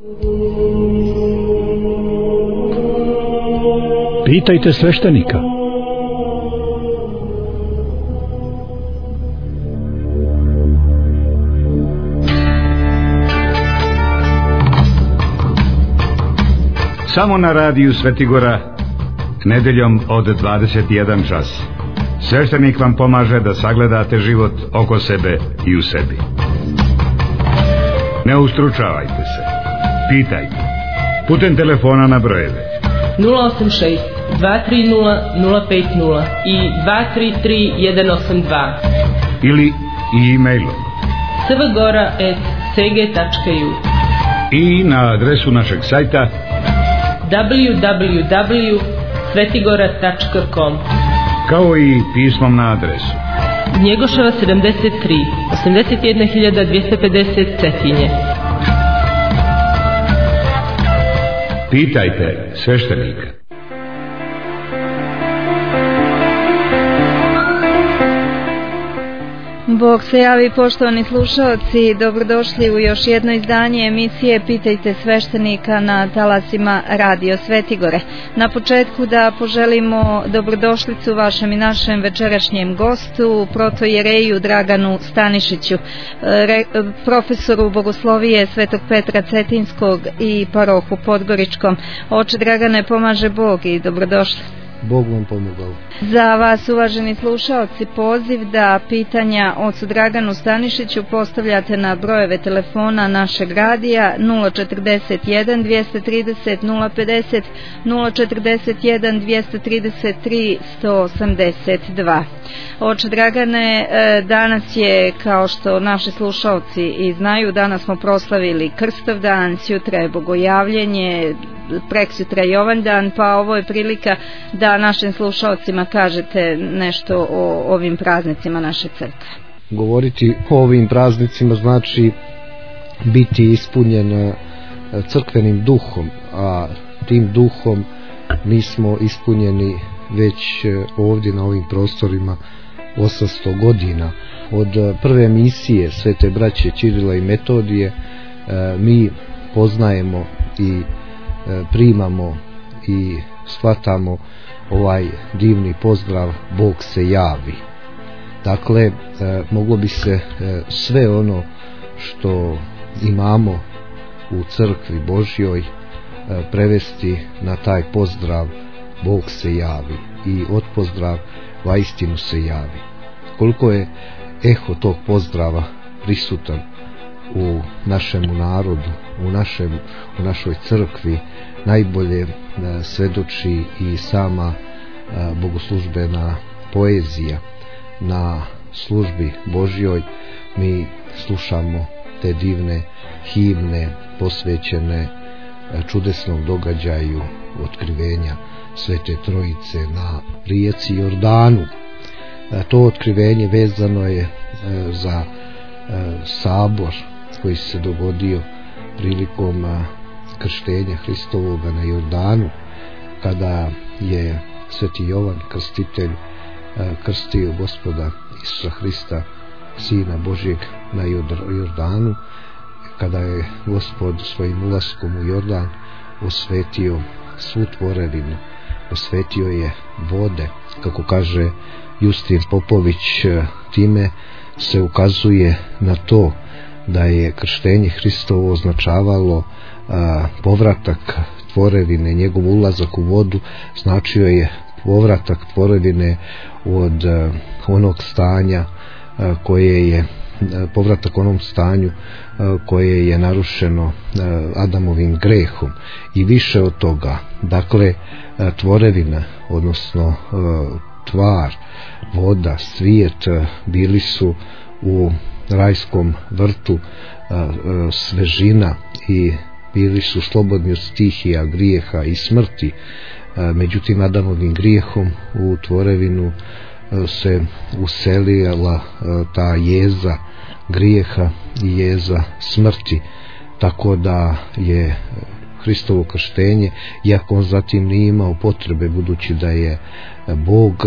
Pitajte sveštenika. Samo na radiju Svetigora, nedeljom od 21 čas. Sveštenik vam pomaže da sagledate život oko sebe i u sebi. Ne ustručavajte se. Pitajte. Putem telefona na brojeve 086 230 050 i 233 182 ili e-mailom svgora@sg.ju i na adresu našeg sajta www.svetigora.com, kao i pismom na adresu Njegoševa 73 81250 Cetinje. Pitajte sveštenika. Bog se javi, poštovani slušalci, dobrodošli u još jedno izdanje emisije Pitajte sveštenika na talasima Radio Svetigore. Na početku da poželimo dobrodošlicu vašem i našem večerašnjem gostu, protojereju Draganu Stanišiću, profesoru bogoslovije Svetog Petra Cetinskog i parohu Podgoričkom. Oče Dragane, pomaže Bog i dobrodošli. Bog vam pomogao. Za vas, uvaženi slušaoci, poziv da pitanja ocu Draganu Stanišiću postavljate na brojeve telefona našeg radija 041 230 050 041 233 182. Oče Dragane, danas je, kao što naši slušaoci i znaju, danas smo proslavili Krstovdan, sutra je Bogojavljenje, preksutra Jovandan, pa ovo je prilika da našim slušalcima kažete nešto o ovim praznicima naše crkve. Govoriti o ovim praznicima znači biti ispunjen crkvenim duhom, a tim duhom mi smo ispunjeni već ovdje na ovim prostorima 800 godina. Od prve misije Svete braće Ćirila i Metodije mi poznajemo i primamo i shvatamo ovaj divni pozdrav Bog se javi. Dakle, moglo bi se sve ono što imamo u crkvi Božjoj prevesti na taj pozdrav Bog se javi i od pozdrav vaistinu se javi. Koliko je eho tog pozdrava prisutan u našemu narodu, u našoj crkvi, najbolje svedoči i sama bogoslužbena poezija. Na službi Božjoj mi slušamo te divne himne posvećene čudesnom događaju otkrivenja Svete Trojice na rijeci Jordanu. To otkrivenje vezano je za sabor koji se dogodio prilikom krštenja Hristovoga na Jordanu, kada je Sveti Jovan Krstitelj krstio Gospoda Isusa Hrista, Sina Božjeg, na Jordanu, kada je Gospod svojim ulaskom u Jordan osvetio svu tvorevinu, osvetio je vode, kako kaže Justin Popović. Time se ukazuje na to da je krštenje Hristovo označavalo povratak tvorevine, njegov ulazak u vodu značio je povratak tvorevine od onog stanja koje je povratak onom stanju koje je narušeno Adamovim grehom i više od toga. Dakle, tvorevina, odnosno tvar, voda, svijet bili su u rajskom vrtu svežina i bili su slobodni od stihija, grijeha i smrti. Međutim, Adamovim grijehom u tvorevinu se uselila ta jeza grijeha i jeza smrti, tako da je Hristovo krštenje, iako on zatim nije imao potrebe, budući da je Bog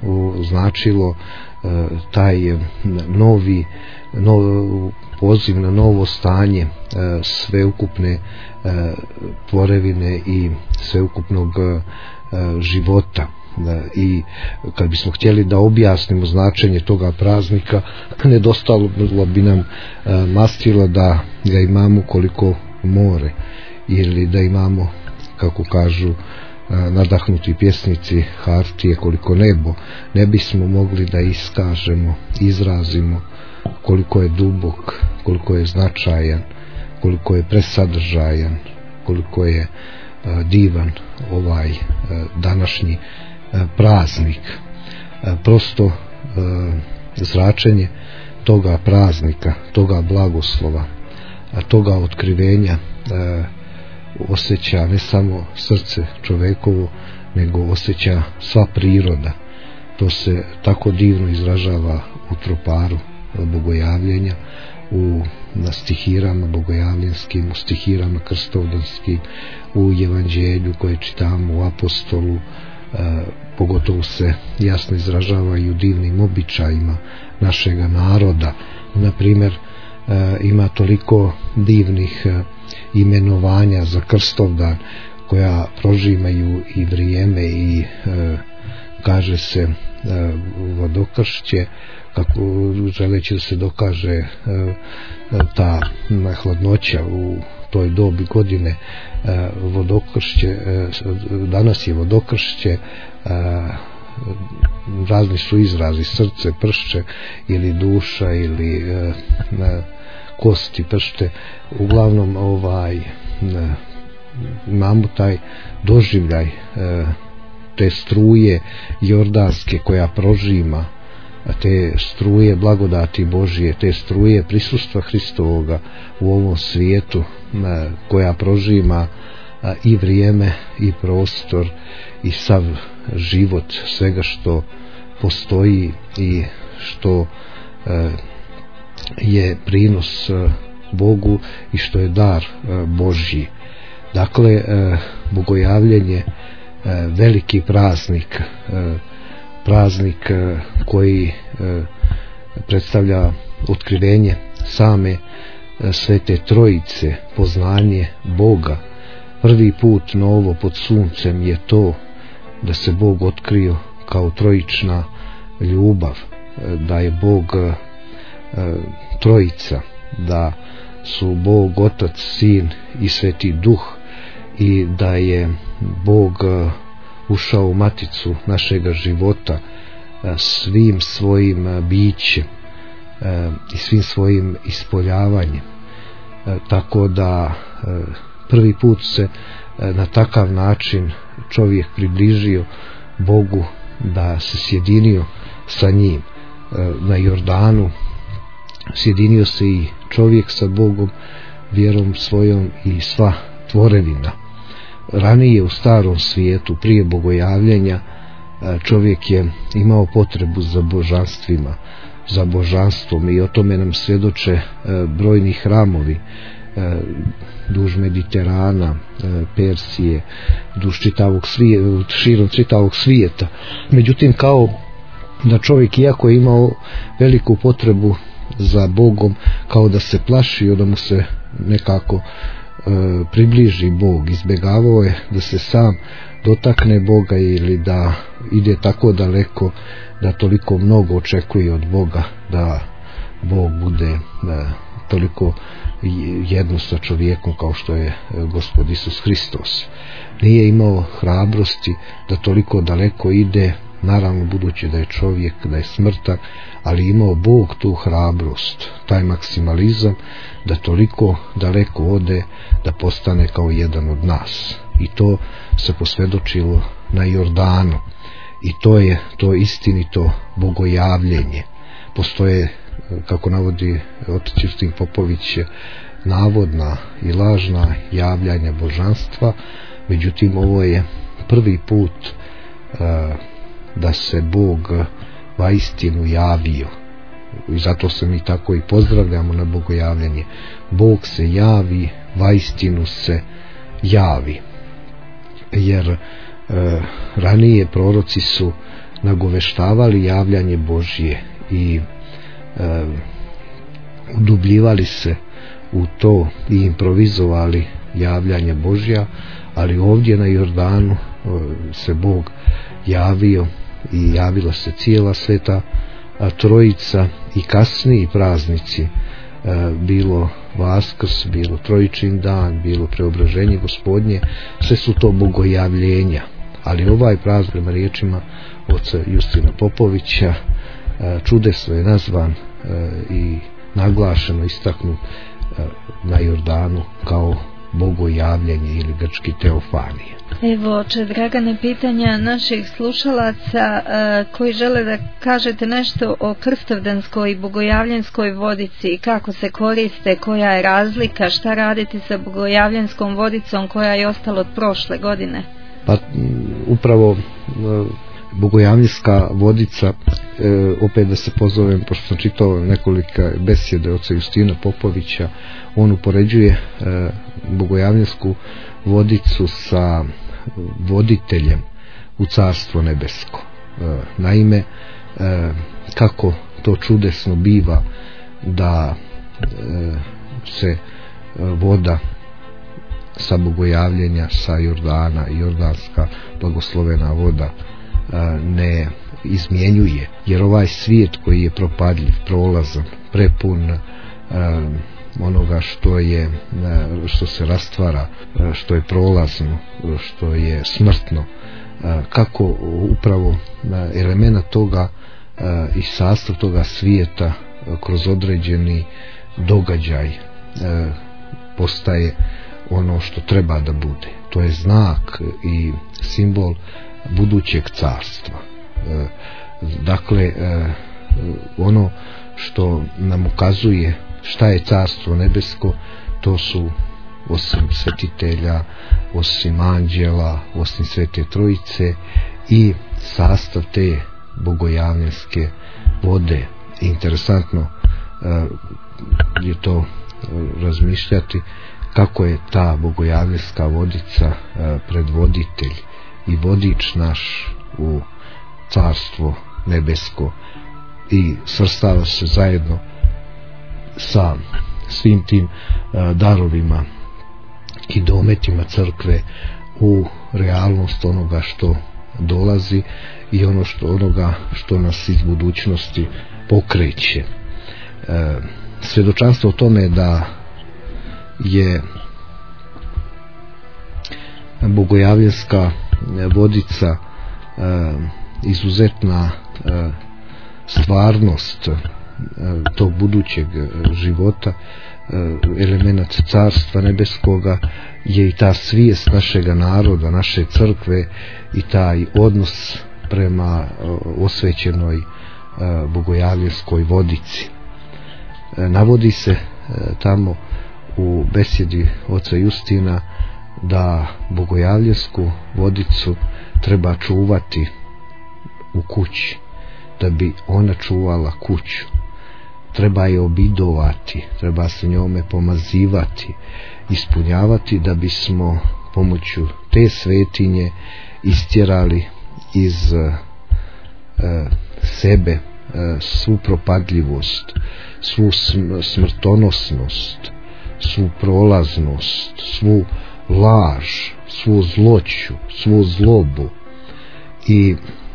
značilo taj novi poziv na novo stanje sveukupne tvorevine i sveukupnog života. I kad bismo htjeli da objasnimo značenje toga praznika, nedostalo bi nam mastila da ga imamo koliko more, ili da imamo, kako kažu nadahnuti pjesnici, hartije koliko nebo. Ne bismo mogli da iskažemo, izrazimo koliko je dubok, koliko je značajan, koliko je presadržajan, koliko je divan ovaj današnji praznik. Prosto zračenje toga praznika, toga blagoslova, toga otkrivenja osjeća ne samo srce čovekovo, nego osjeća sva priroda. To se tako divno izražava u troparu bogojavljenja, na stihirama bogojavljenskim, u stihirama krstovdanskim, u evanđelju koje čitamo, u apostolu. Pogotovo se jasno izražava i u divnim običajima našega naroda. Na primjer, ima toliko divnih imenovanja za Krstovdan koja prožimaju i vrijeme i kaže se vodokršće, kako želeći da se dokaže ta hladnoća u toj dobi godine. Vodokršće, danas je vodokršće, razni su izrazi, srce pršće ili duša ili kosti pršte. Uglavnom imamo taj doživljaj te struje jordanske koja prožima, te struje blagodati Božije, te struje prisustva Hristovoga u ovom svijetu, koja prožima i vrijeme i prostor i sav život svega što postoji i što je prinos Bogu i što je dar Božji. Dakle, bogojavljenje, veliki praznik, praznik koji predstavlja otkrivenje same Svete Trojice, poznanje Boga. Prvi put novo pod suncem je to da se Bog otkrio kao trojična ljubav, da je Bog trojica, da su Bog Otac, Sin i Sveti Duh, i da je Bog ušao u maticu našega života svim svojim bićem i svim svojim ispoljavanjem. Tako da prvi put se na takav način čovjek približio Bogu, da se sjedinio sa njim na Jordanu. Sjedinio se i čovjek sa Bogom vjerom svojom i sva tvorevina. Ranije u starom svijetu, prije bogojavljenja, čovjek je imao potrebu za božanstvima, za božanstvom, i o tome nam svjedoče brojni hramovi duž Mediterana, Persije, duž širom čitavog svijeta. Međutim, kao da čovjek, iako je imao veliku potrebu za Bogom, kao da se plašio da mu se nekako približi Bog, izbjegavao je da se sam dotakne Boga ili da ide tako daleko da toliko mnogo očekuje od Boga, da Bog bude toliko jedno sa čovjekom kao što je Gospod Isus Hristos. Nije imao hrabrosti da toliko daleko ide, naravno budući da je čovjek, da je smrtan, ali imao Bog tu hrabrost, taj maksimalizam da toliko daleko ode, da postane kao jedan od nas. I to se posvjedočilo na Jordanu. I to je to istinito bogojavljenje. Postoje, kako navodi otac Justin Popović, navodna i lažna javljanja božanstva, međutim ovo je prvi put da se Bog vaistinu javio. I zato se mi tako i pozdravljamo na bogojavljanje. Bog se javi, vaistinu se javi. Jer ranije proroci su nagoveštavali javljanje Božje i udubljivali se u to i improvizovali javljanje Božja, ali ovdje na Jordanu se Bog javio i javila se cijela Sveta Trojica i kasniji praznici, bilo Vaskrs, bilo Trojičin dan, bilo Preobraženje Gospodnje, sve su to bogojavljenja. Ali ovaj praznik, prema riječima oca Justina Popovića, čudesno je nazvan i naglašeno istaknut na Jordanu kao bogojavljenje ili grčki teofanije. Evo, oče Dragane, pitanja naših slušalaca koji žele da kažete nešto o krstovdanskoj i bogojavljenskoj vodici, kako se koriste, koja je razlika, šta raditi sa bogojavljenskom vodicom koja je ostala od prošle godine? Pa upravo bogojavljenska vodica, opet da se pozovem, pošto sam čitao nekolika besjede oca Justina Popovića, on upoređuje bogojavljensku vodicu sa voditeljem u Carstvo nebesko. Naime, kako to čudesno biva da se voda sa bogojavljenja, sa Jordana, jordanska blagoslovena voda ne izmjenjuje, jer ovaj svijet koji je propadljiv, prolazan, prepun onoga što se rastvara, što je prolazno, što je smrtno, kako upravo element toga i sastav toga svijeta kroz određeni događaj postaje ono što treba da bude. To je znak i simbol budućeg carstva. Dakle, ono što nam ukazuje šta je Carstvo nebesko, to su, osim svetitelja, osim anđela, osim Svete Trojice, i sastav te bogojavljenske vode. Interesantno je to razmišljati kako je ta bogojavljenska vodica predvoditelj i vodič naš u Carstvo nebesko i svrstava se zajedno sa svim tim darovima i dometima crkve u realnost onoga što dolazi i onoga što nas iz budućnosti pokreće. Svjedočanstvo o tome da je bogojavljenska vodica izuzetna stvarnost tog budućeg života, element Carstva nebeskoga, je i ta svijest našega naroda, naše crkve i taj odnos prema osvećenoj bogojavljenskoj vodici. Navodi se tamo u besjedi oca Justina da bogojavljensku vodicu treba čuvati u kući, da bi ona čuvala kuću. Treba je obidovati, treba se njome pomazivati, ispunjavati, da bismo pomoću te svetinje istjerali iz sebe svu propadljivost, svu smrtonosnost, svu prolaznost, svu laž, svu zloću, svu zlobu. I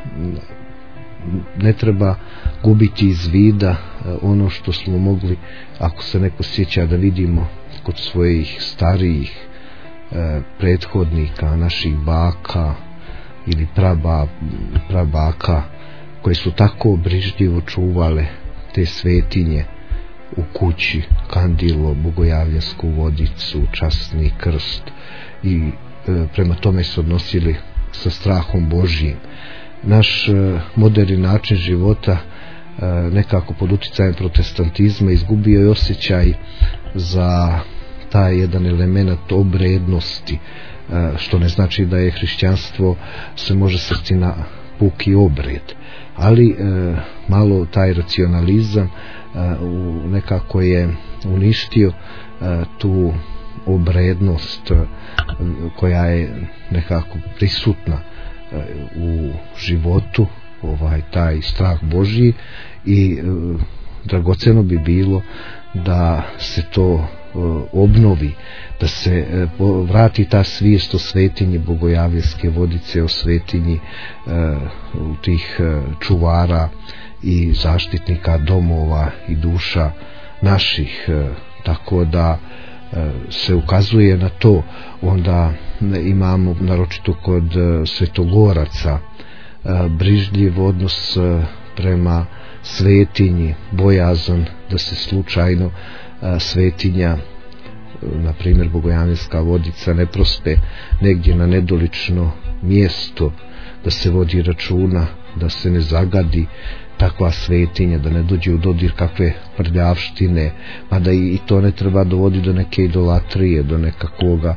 ne treba gubiti iz vida ono što smo mogli, ako se neko sjeća, da vidimo kod svojih starijih prethodnika, naših baka ili prabaka, koje su tako brižljivo čuvale te svetinje u kući, kandilo, bogojavljensku vodicu, časni krst, i prema tome se odnosili sa strahom Božjim. Naš moderni način života, nekako pod utjecajem protestantizma, izgubio je osjećaj za taj jedan element obrednosti, što ne znači da je hrišćanstvo se može svesti na puki obred, ali malo taj racionalizam nekako je uništio tu obrednost koja je nekako prisutna u životu taj strah Božji i dragoceno bi bilo da se to obnovi, da se vrati ta svijest o svetinji Bogojavljeske vodice, o svetinji tih čuvara i zaštitnika domova i duša naših, tako da se ukazuje na to. Onda imamo naročito kod svetogoraca brižljiv odnos prema svetinji, bojazan da se slučajno svetinja, na primjer Bogojavljeska vodica, ne prospe negdje na nedolično mjesto, da se vodi računa da se ne zagadi takva svetinja, da ne dođe u dodir kakve prljavštine, mada i to ne treba dovodi do neke idolatrije, do nekakvoga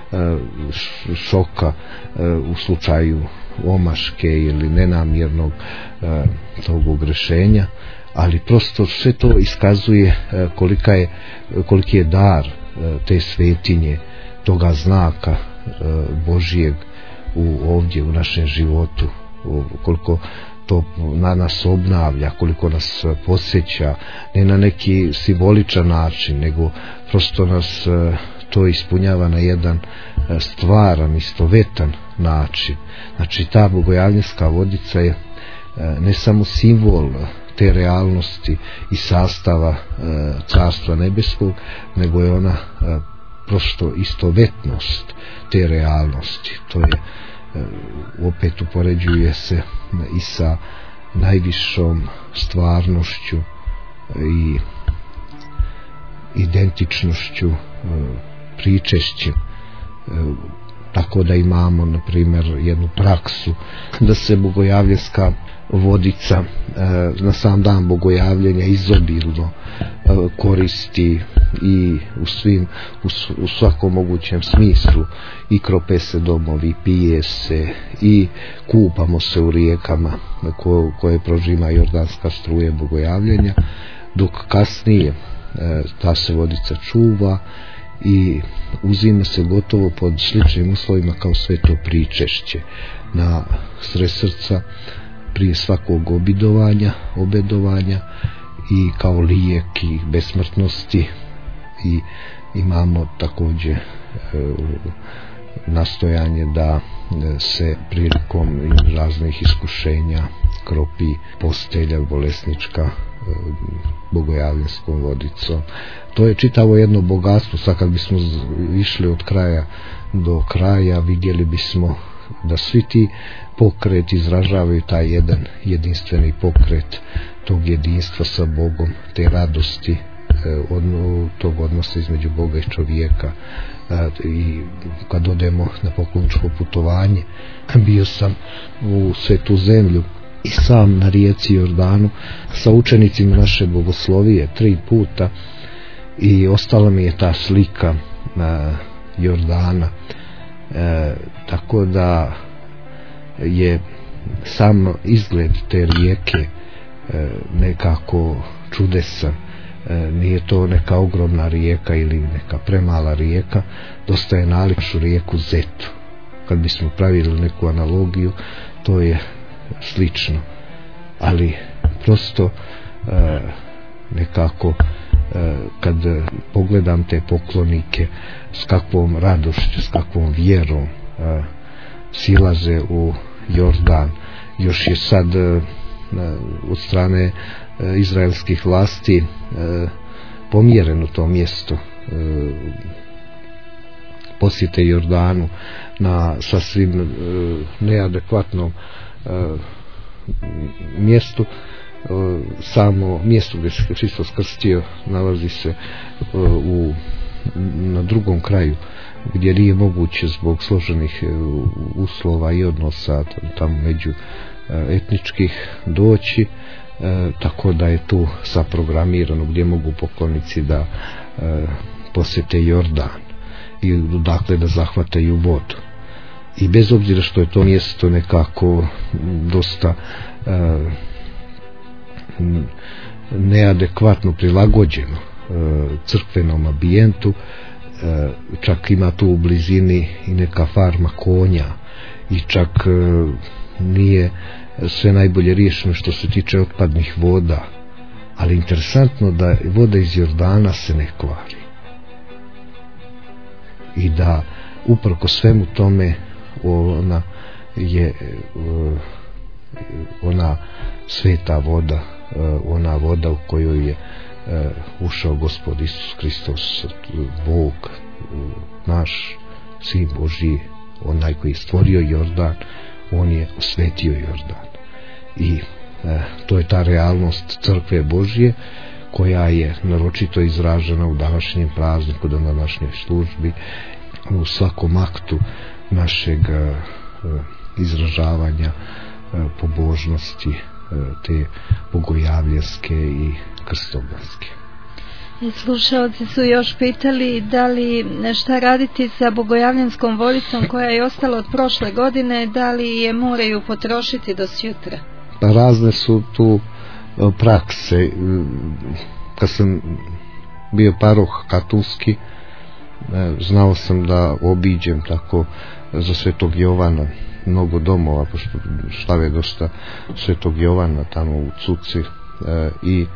šoka u slučaju omaške ili nenamjernog tog ogrešenja, ali prosto sve to iskazuje koliki je dar te svetinje, toga znaka Božijeg ovdje u našem životu, koliko to na nas obnavlja, koliko nas posjeća, ne na neki simboličan način, nego prosto nas to ispunjava na jedan stvaran, istovetan način. Znači ta Bogojavljeska vodica je ne samo simbol te realnosti i sastava Carstva nebeskog, nego je ona prosto istovetnost te realnosti. To je opet upoređuje se i sa najvišom stvarnošću i identičnošću pričešćem, tako da imamo na primjer jednu praksu da se Bogojavljeska vodica na sam dan Bogojavljenja izobilno koristi i u svakom mogućem smislu, i krope se domovi, pije se i kupamo se u rijekama koje prožima jordanska struja Bogojavljenja, dok kasnije ta se vodica čuva i uzima se gotovo pod sličnim uslovima kao sveto pričešće na sred srca prije svakog obedovanja i kao lijek i besmrtnosti. I imamo također nastojanje da se prilikom raznih iskušenja kropi postelja bolesnička Bogojavljenskom vodicom. To je čitavo jedno bogatstvo. Sad kad bismo išli od kraja do kraja, vidjeli bismo da svi ti pokreti izražavaju taj jedan jedinstveni pokret tog jedinstva sa Bogom, te radosti, tog odnosa između Boga i čovjeka. I kad odemo na pokloničko putovanje, bio sam u Svetu zemlju i sam na rijeci Jordanu sa učenicima naše bogoslovije 3 puta, i ostala mi je ta slika Jordana, tako da je sam izgled te rijeke nekako čudesan. Nije to neka ogromna rijeka ili neka premala rijeka, dosta je naliču rijeku Zetu. Kad bismo pravili neku analogiju, to je slično, ali prosto nekako kad pogledam te poklonike s kakvom radošću, s kakvom vjerom silaze u Jordan. Još je sad od strane izraelskih vlasti pomjereno to mjesto posjete Jordanu na sasvim neadekvatnom mjestu. Samo mjesto gdje se Hristos krstio nalazi se na drugom kraju, gdje nije moguće zbog složenih uslova i odnosa tamo među etničkih doći, tako da je tu saprogramirano gdje mogu poklonici da posjete Jordan i dakle da zahvataju vodu. I bez obzira što je to mjesto nekako dosta neadekvatno prilagođeno crkvenom ambijentu, čak ima tu u blizini i neka farma konja i čak nije sve najbolje riješeno što se tiče otpadnih voda, ali interesantno da voda iz Jordana se ne kvari i da uprko svemu tome ona je ona sveta voda, ona voda u kojoj je ušao Gospod Isus Hristos, Bog naš, Sin Božji, onaj koji je stvorio Jordan, on je osvetio Jordan. I to je ta realnost crkve Božje koja je naročito izražena u današnjem prazniku, na današnjoj službi, u svakom aktu našeg izražavanja pobožnosti, te bogojavljanske i krstoglanske. I slušalci su još pitali da li šta raditi sa bogojavljanskom vodicom koja je ostala od prošle godine, da li je moraju potrošiti do sutra? Razne su tu prakse. Kad sam bio paroh katolski, znao sam da obiđem tako za Svetog Jovana mnogo domova, pošto slave dosta Svetog Jovana tamo u Cuci, i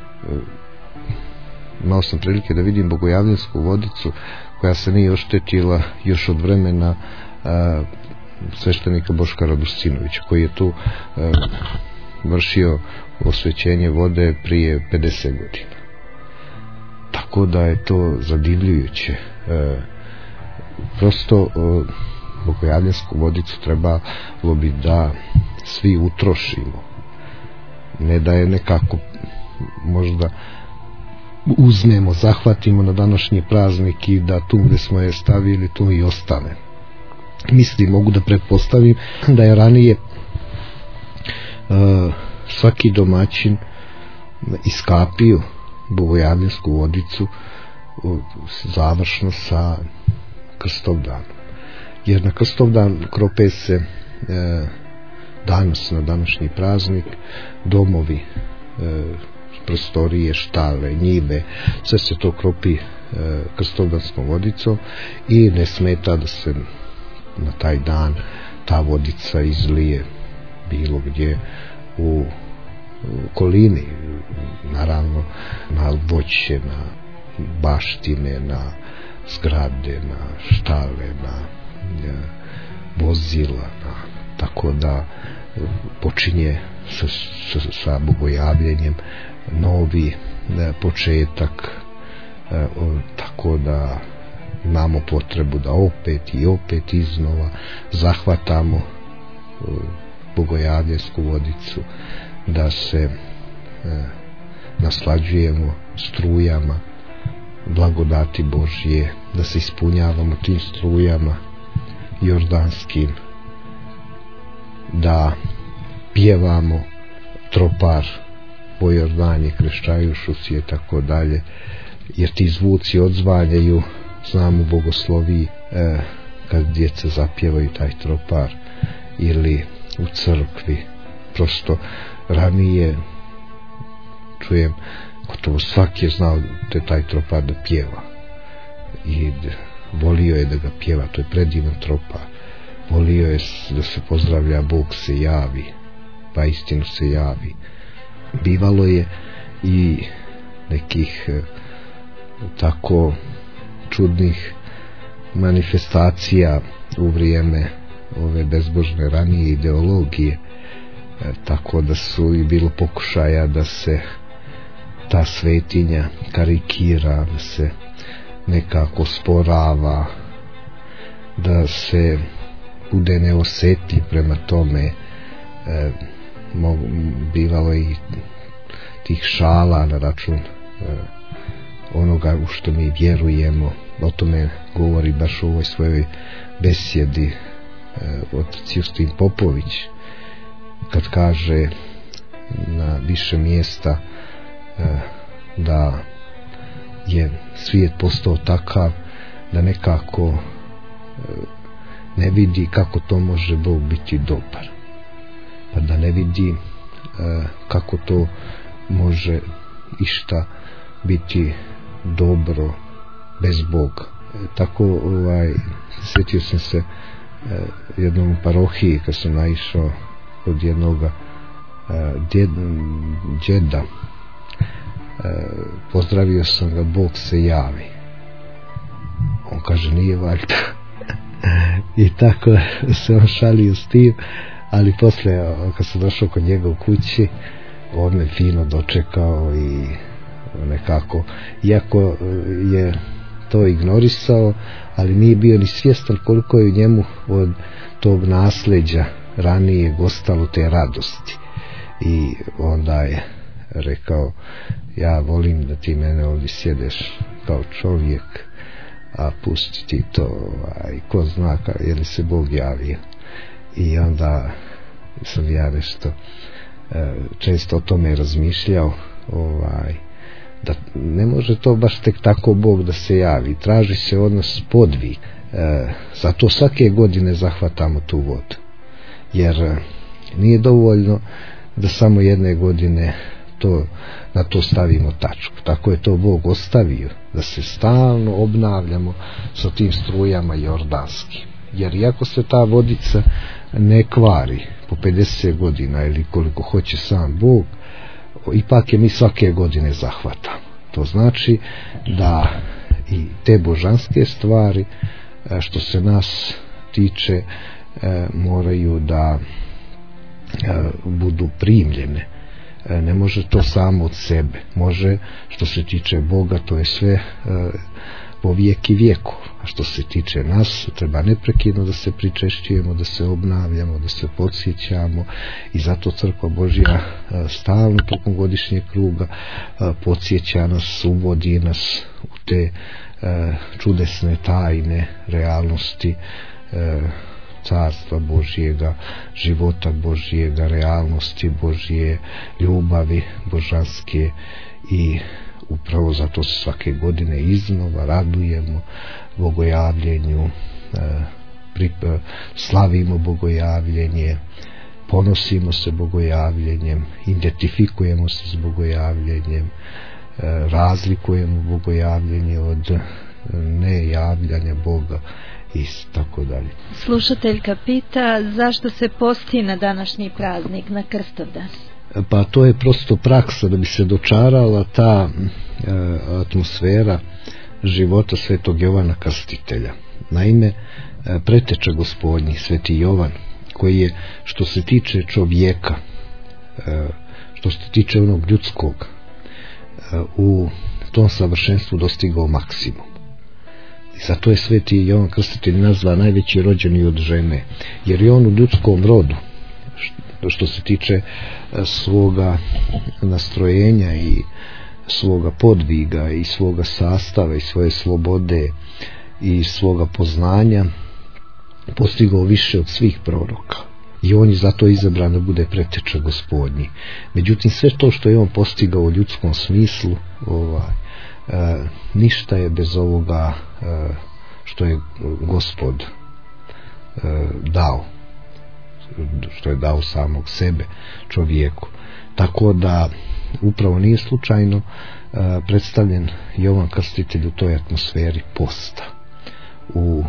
imao sam prilike da vidim bogojavljansku vodicu koja se nije oštetila još od vremena sveštenika Boška Raduscinovića, koji je tu vršio osvećenje vode prije 50 godina. Tako da je to zadivljujuće. Prosto bogojavljansku vodicu trebalo bi da svi utrošimo, ne da je nekako možda uzmemo, zahvatimo na današnji praznik i da tu gde smo je stavili tu i ostane. Mislim, mogu da pretpostavim da je ranije svaki domaćin iskapio bogojavljansku vodicu završno sa Krstovdanom, jer na Krstovdan krope se danas, na današnji praznik, domovi, prostorije, štale, njive, sve se to kropi krstovdanskom vodicom i ne smeta da se na taj dan ta vodica izlije bilo gdje u okolini, naravno na voće, na baštine, na zgrade, na štale, na vozila, tako da počinje sa bogojavljenjem novi početak, tako da imamo potrebu da opet i opet iznova zahvatamo bogojavljansku vodicu, da se naslađujemo strujama blagodati Božje, da se ispunjavamo tim strujama jordanskim, pjevamo tropar po Jordanje, krešćajušu je, tako dalje, jer ti zvuci odzvanjaju, znamo u bogosloviji kad djeca zapjevaju taj tropar ili u crkvi. Prosto ranije čujem gotovo svaki je znao da taj tropar da pjeva i volio je da ga pjeva, to je predivan tropar. Volio je da se pozdravlja Bog se javi, pa istinu se javi. Bivalo je i nekih tako čudnih manifestacija u vrijeme ove bezbožne ranije ideologije, tako da su i bilo pokušaja da se ta svetinja karikira, da se nekako sporava, da se bude neosjetljiv prema tome. Bivalo i tih šala na račun onoga u što mi vjerujemo. O tome govori baš u ovoj svojoj besjedi otac Justin Popović, kad kaže na više mjesta da je svijet postao takav da nekako ne vidi kako to može Bog biti dobar, pa da ne vidi kako to može išta biti dobro bez Boga. Tako sjetio sam se jednom u parohiji kad sam naišao kod jednog djeda, pozdravio sam ga, Bog se javi. On kaže, nije valjda. I tako se on šalio s tim, ali poslije kad sam došao kod njega u kući, on me fino dočekao i nekako, iako je to ignorisao, ali nije bio ni svjestan koliko je u njemu od tog nasljeđa ranije ostalo te radosti. I onda je rekao, ja volim da ti mene ovdje sjedeš kao čovjek, a pusti ti to, ko zna je li se Bog javio. I onda sam ja nešto često o tome razmišljao, da ne može to baš tek tako Bog da se javi, traži se od nas podvig, zato svake godine zahvatamo tu vodu, jer nije dovoljno da samo jedne godine na to stavimo tačku. Tako je to Bog ostavio, da se stalno obnavljamo sa tim strujama jordanskim, jer iako se ta vodica ne kvari po 50 godina ili koliko hoće sam Bog, ipak je mi svake godine zahvatamo. To znači da i te božanske stvari što se nas tiče moraju da budu primljene. Ne može to samo od sebe, može što se tiče Boga, to je sve po vijek i vijeku, a što se tiče nas treba neprekidno da se pričešćujemo, da se obnavljamo, da se podsjećamo, i zato Crkva Božja stalno tokom godišnjeg kruga podsjeća nas, uvodi nas u te čudesne tajne realnosti Carstva Božjega, života Božjega, realnosti Božje, ljubavi božanske, i upravo zato se svake godine iznova radujemo bogojavljenju, slavimo bogojavljenje, ponosimo se bogojavljenjem, identifikujemo se s bogojavljenjem, razlikujemo bogojavljenje od nejavljanja Boga i tako dalje. Slušateljka pita, zašto se posti na današnji praznik, na Krstovdan? Pa to je prosto praksa da bi se dočarala ta atmosfera života svetog Jovana Krstitelja. Naime, preteča Gospodnji, sveti Jovan, koji je, što se tiče čovjeka, što se tiče onog ljudskog, u tom savršenstvu dostigao maksimum. I zato je sveti Jovan Krstitelj nazva najveći rođeni od žene, jer je on u ljudskom rodu, što se tiče svoga nastrojenja i svoga podviga i svoga sastava i svoje slobode i svoga poznanja, postigao više od svih proroka, i on je zato izabran da bude preteča Gospodnji. Međutim, sve to što je on postigao u ljudskom smislu, ništa je bez ovoga što je Gospod dao, što je dao samog sebe čovjeku. Tako da upravo nije slučajno predstavljen Jovan Krstitelj u toj atmosferi posta, u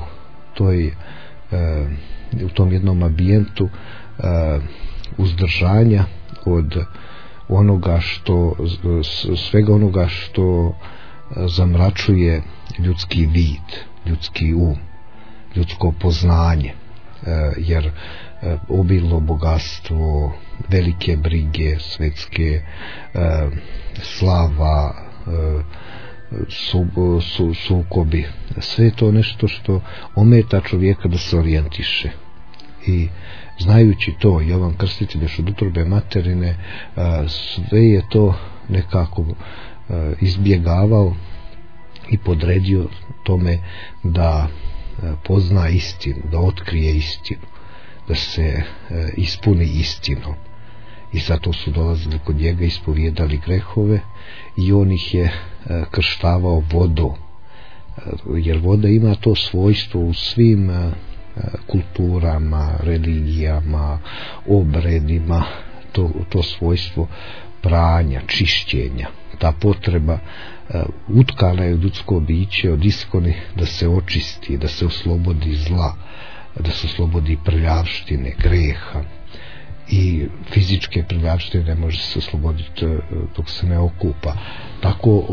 tom jednom ambijentu uzdržanja od onoga svega onoga što zamračuje ljudski vid, ljudski um, ljudsko poznanje, jer obilno bogatstvo, velike brige svetske, slava, sukobi, sve to nešto što ometa čovjeka da se orijentiše. I znajući to, Jovan Krstitelj još od utrobe materine sve je to nekako izbjegavao i podredio tome da pozna istinu, da otkrije istinu, da se ispuni istinom. I zato su dolazili kod njega, ispovijedali grehove, i on ih je krštavao vodom, jer voda ima to svojstvo u svim kulturama, religijama, obredima, to svojstvo pranja, čišćenja. Ta potreba utkana je u ljudsko biće od iskoni da se očisti, da se oslobodi zla, da se oslobodi prljavštine, greha. i fizičke prljavštine ne može se osloboditi dok se ne okupa. Tako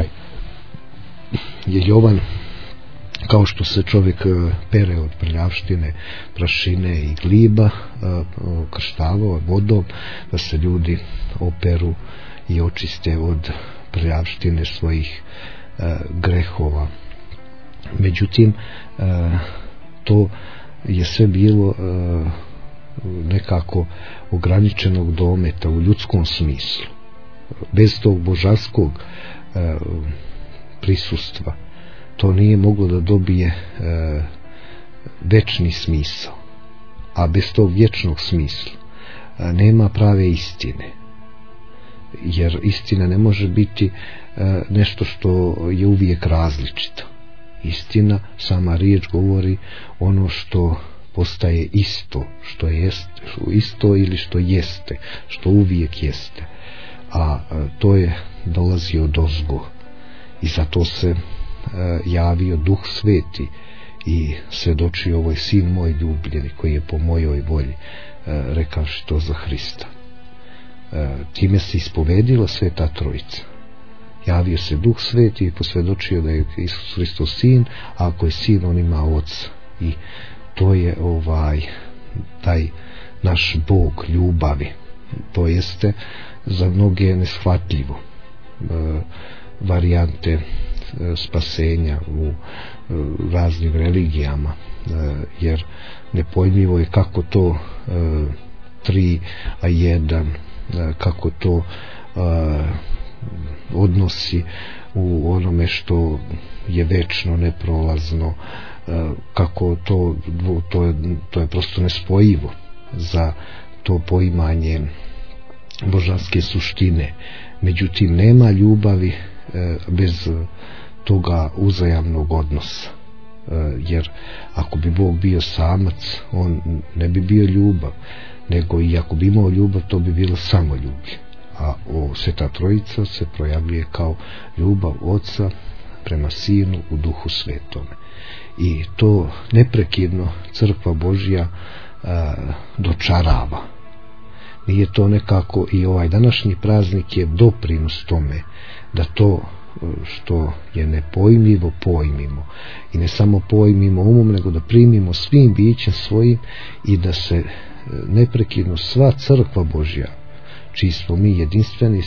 je Jovan, kao što se čovjek pere od prljavštine, prašine i gliba, krštavao vodom, da se ljudi operu i očiste od prljavštine svojih grehova. Međutim, to je sve bilo nekako ograničenog dometa u ljudskom smislu. Bez tog božanskog prisustva to nije moglo da dobije večni smisao, a bez tog vječnog smisla nema prave istine, jer istina ne može biti nešto što je uvijek različito. Istina, sama riječ govori ono što postaje isto, što jeste, isto ili što jeste, što uvijek jeste, a to je dolazi od ozgo, i zato se javio Duh Sveti i svjedočio: ovo je sin moj ljubljeni koji je po mojoj volji, rekavši to za Hrista. Time se ispovedila Sveta Trojica. Javio se Duh Sveti i posvjedočio da je Isus Hristos sin, a ako je sin, on ima oca. I to je taj naš Bog ljubavi. To jeste za mnoge neshvatljivo, varijante spasenja u raznim religijama, jer nepojmljivo je kako to 3 a 1, kako to odnosi u onome što je večno, neprolazno, kako to je prosto nespojivo za to poimanje božanske suštine. Međutim, nema ljubavi bez toga uzajamnog odnosa, jer ako bi Bog bio samac, on ne bi bio ljubav, nego i ako bi imao ljubav, to bi bilo samoljublje. A Sveta Trojica se projavljuje kao ljubav Oca prema Sinu u Duhu Svetome. I to neprekidno Crkva Božja dočarava. Nije to nekako, i ovaj današnji praznik je doprinos tome da to što je nepojmljivo pojmimo, i ne samo pojmimo umom, nego da primimo svim bićem svojim i da se neprekidno sva Crkva Božja, čiji smo mi jedinstveni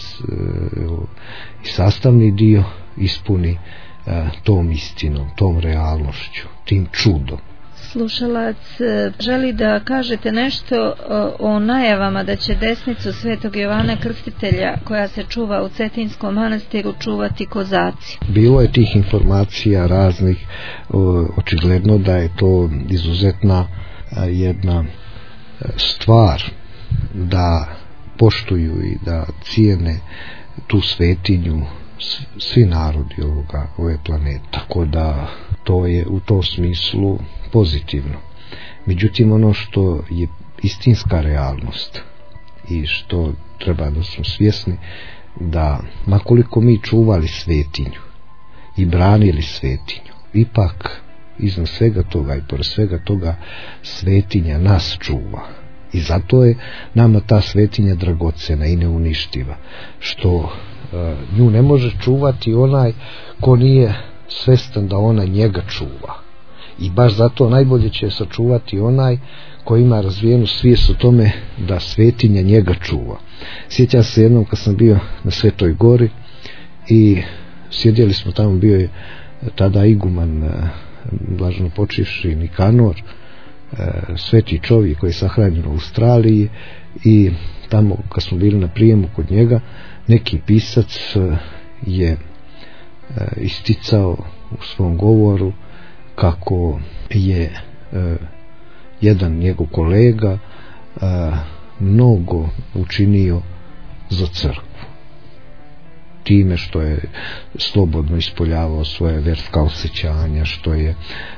i sastavni dio, ispuni tom istinom, tom realnošću, tim čudom. Slušalac želi da kažete nešto o najavama da će desnicu Svetog Jovana Krstitelja, koja se čuva u Cetinskom manastiru, čuvati kozaci. Bilo je tih informacija raznih, očigledno da je to izuzetna jedna stvar da poštuju i da cijene tu svetinju svi narodi ove planete, tako da to je u tom smislu pozitivno. Međutim, ono što je istinska realnost i što treba da smo svjesni, da makoliko mi čuvali svetinju i branili svetinju, ipak iznad svega toga i pored svega toga svetinja nas čuva. I zato je nama ta svetinja dragocena i neuništiva, što nju ne može čuvati onaj ko nije svestan da ona njega čuva. I baš zato najbolje će sačuvati onaj koji ima razvijenu svijest o tome da svetinja njega čuva. Sjećam se jednom kad sam bio na Svetoj Gori i sjedili smo tamo, bio je tada iguman blaženo počivši Nikanor, sveti čovjek koji je sahranjen u Australiji, i tamo kad smo bili na prijemu kod njega, neki pisac je isticao u svom govoru kako je jedan njegov kolega mnogo učinio za crkvu time što je slobodno ispoljavao svoje verska osjećanja, što je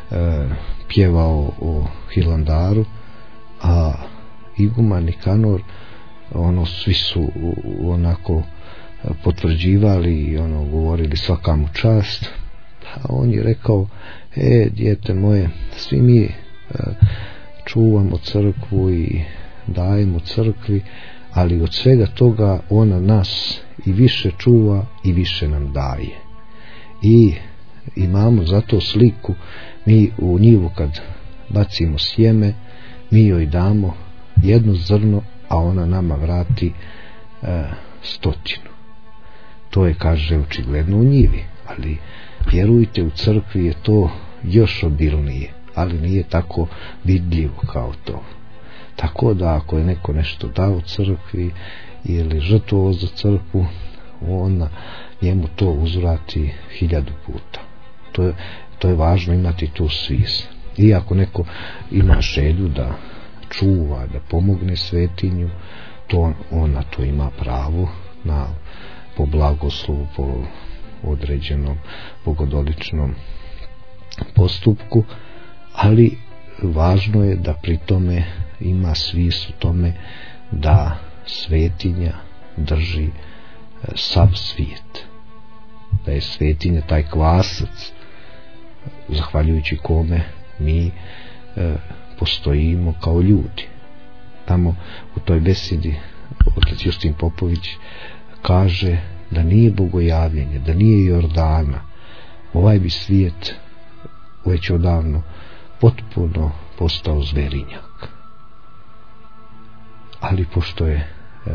pjevao o Hilandaru, a iguman Nikanor, svi su onako potvrđivali i govorili svaka mu čast. A on je rekao: dijete moje, svi mi čuvamo crkvu i dajemo crkvi, ali od svega toga ona nas i više čuva i više nam daje. I imamo zato sliku, mi u njivu kad bacimo sjeme, mi joj damo jedno zrno, a ona nama vrati 100. To je, kaže, očigledno u njivi, ali vjerujte, u crkvi je to još obilnije, ali nije tako vidljivo kao to. Tako da ako je neko nešto dao crkvi ili žrtvovao za crkvu, ona njemu to uzvrati 1000 puta. To je važno imati tu svijest. I ako neko ima želju da čuva, da pomogne svetinju, to ona to ima pravo po blagoslovu, po određenom bogodoličnom postupku, ali važno je da pri tome ima svijest u tome da svetinja drži sav svijet, da je svetinja taj kvasac zahvaljujući kome mi postojimo kao ljudi. Tamo u toj besedi otac Justin Popović kaže da nije bogojavljenje, da nije Jordana, ovaj bi svijet već odavno potpuno postao zverinjak. Ali pošto je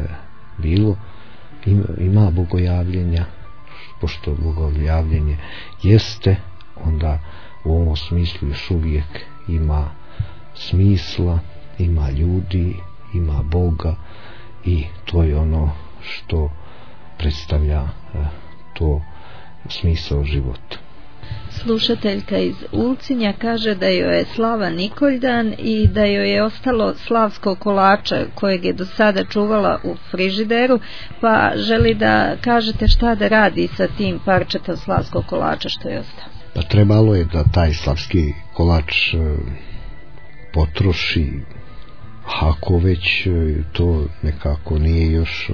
ima bogojavljenja, pošto bogojavljenje jeste, onda u ovom smislu još uvijek ima smisla, ima ljudi, ima Boga, i to je ono što predstavlja to smisao života. Slušateljka iz Ulcinja kaže da joj je slava Nikoljdan i da joj je ostalo slavsko kolača kojeg je do sada čuvala u frižideru, pa želi da kažete šta da radi sa tim parčetom slavskog kolača što je ostalo. Pa trebalo je da taj slavski kolač potroši, ako već to nekako nije još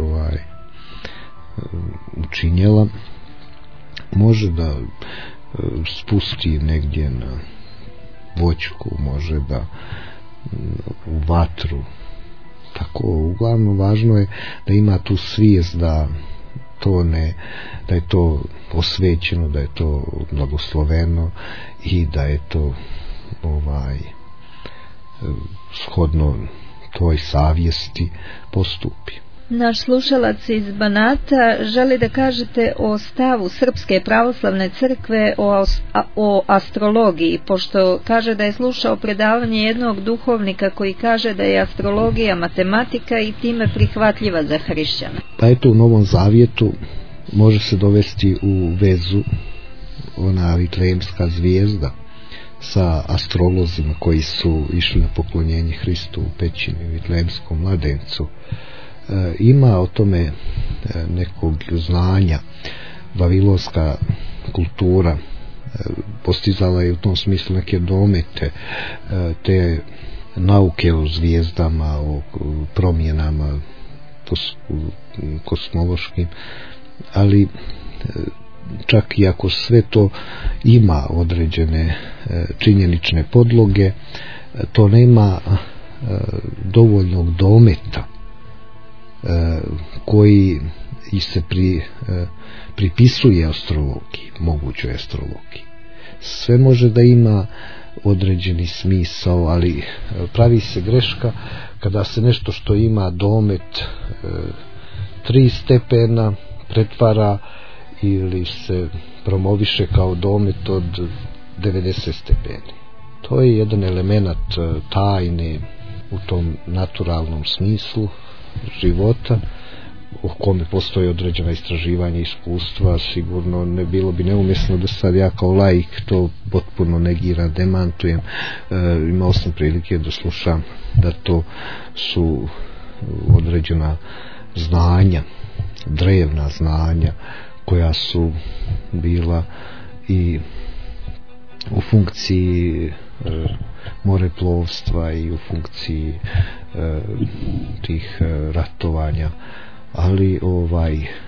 učinjela, može da spusti negdje na voćku, može da u vatru. Tako, uglavnom važno je da ima tu svijest da je to osvećeno, da je to blagosloveno i da je to shodno toj savjesti postupi. Naš slušalac iz Banata želi da kažete o stavu Srpske pravoslavne crkve o astrologiji, pošto kaže da je slušao predavanje jednog duhovnika koji kaže da je astrologija matematika i time prihvatljiva za hrišćana. Pa eto, u Novom Zavjetu može se dovesti u vezu ona vitlejemska zvijezda sa astrolozima koji su išli na poklonjenje Hristu u pećini, vitlejemskom mladencu. Ima o tome nekog znanja. Vavilonska kultura postizala je u tom smislu neke domete, te nauke o zvijezdama, o promjenama kosmološkim, ali čak i ako sve to ima određene činjenične podloge, to nema dovoljnog dometa koji se pripisuje astrologiji, mogućoj astrologiji. Sve može da ima određeni smisao, ali pravi se greška kada se nešto što ima domet 3 stepena pretvara ili se promoviše kao domet od 90 stepeni. To je jedan element tajne u tom naturalnom smislu života, u kome postoje određena istraživanja i iskustva. Sigurno ne bilo bi neumjesno da sad ja kao laik to potpuno negiram, demantujem. Imao sam prilike da slušam da to su određena znanja, drevna znanja koja su bila i u funkciji moreplovstva i u funkciji tih ratovanja, ali